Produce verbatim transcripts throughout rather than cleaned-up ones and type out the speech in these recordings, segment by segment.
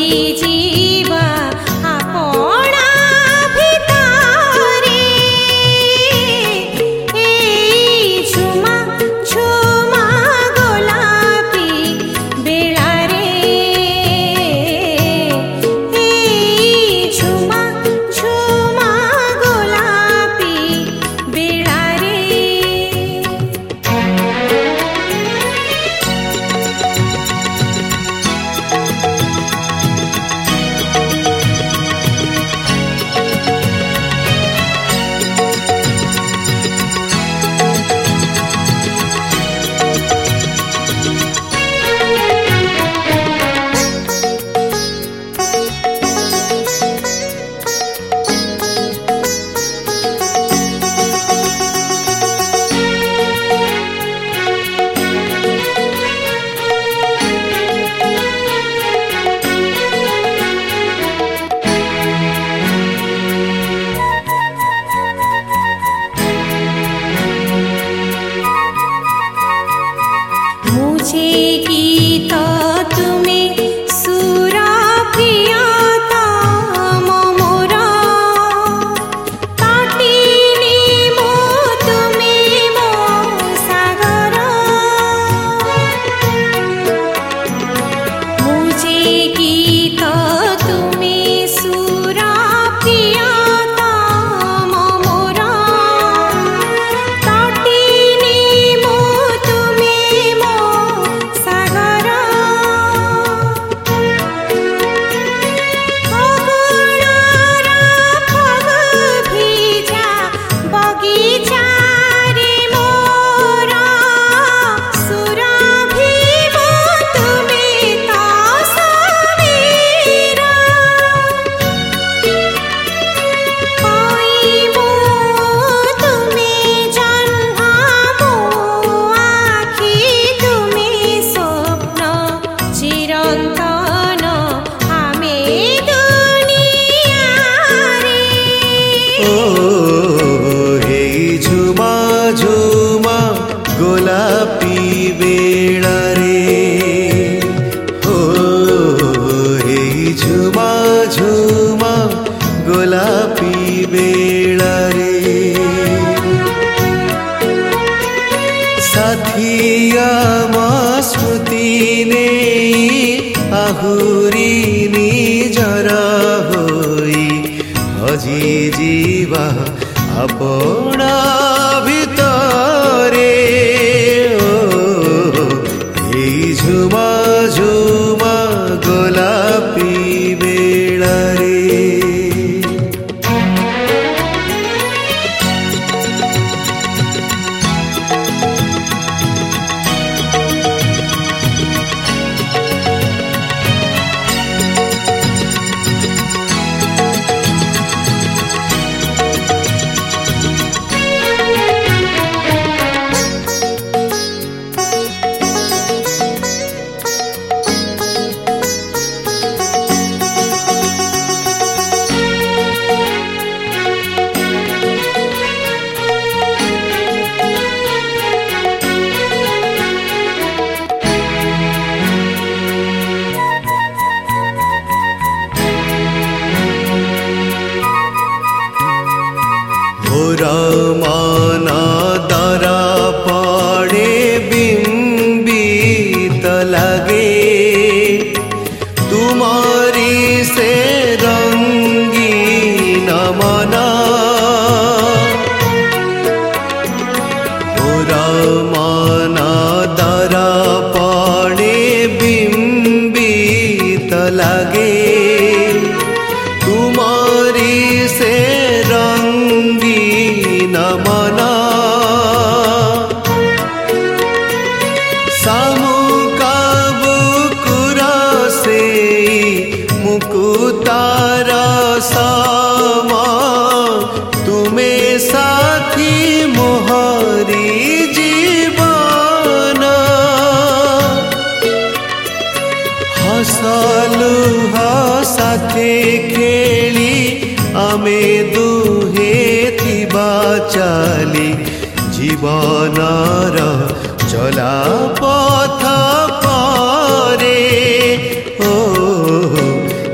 ଯିବା ଆପଣା ଭିତରେ ଏଇ ଝୁମା ଝୁମା ଗୋଲାପୀ ବେଳାରେ ଏଇ ଝୁମା ଝୁମା ଗୋଲାପୀ ବେଳାରେ मुझे गीत तुमे सुर प्रियतम मोर तटिनी मो तुमे मो सागर मुझे गीत तुमे सुर प्रियतम मोर तटिनी मो तुमे मो सागर फगुणर फग भिजा बगिचारे मोर सुरभिव तुमे त सबीर पाइबो तुमे जन्म मो आखि तुमे स्वप्न चिरन्तन आमे दुनियारे ओ हेई झुमा झुमा गोलापी बेड़ारे ओ हेई झुमा झुमा गोलापी बेड़ारे साथिया मा स्मृति ने आहुरी निजर होई हजी जीवा अपना भितरे ओ एई झुमा झुमा गोलापी बेड़ारे घोर माना दरा पड़े बिंबित लगे तुम्हारी से रंगीन मना घोर माना दरा पड़े बिंबित लगे तुम्हारी से रंगीन मना सामुकाब कुरासे मुकुतार सामा तुमे साथी मोहरी जीवन हसलु साथे खेली आमे दुहे थिबा चाली जीवनर चला पथ परे ओ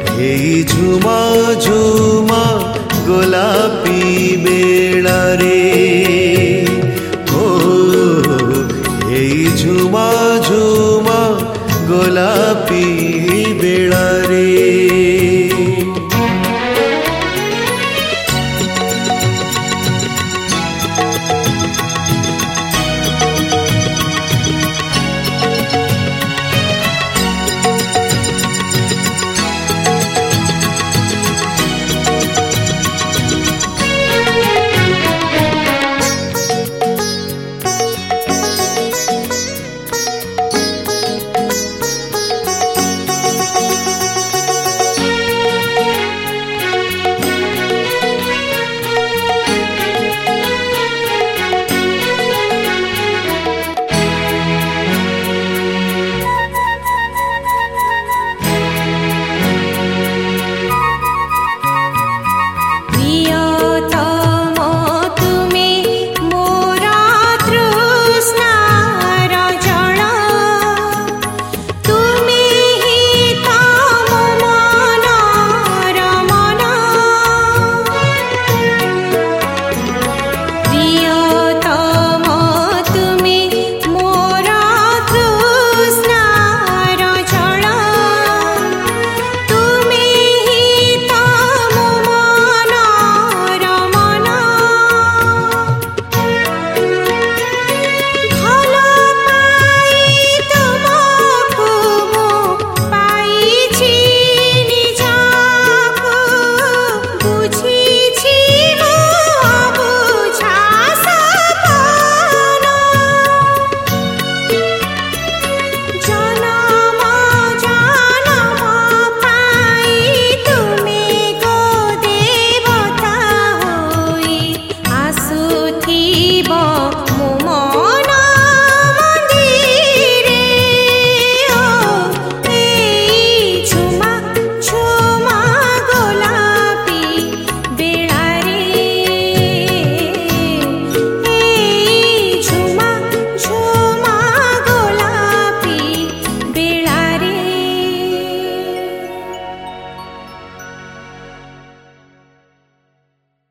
बेलारे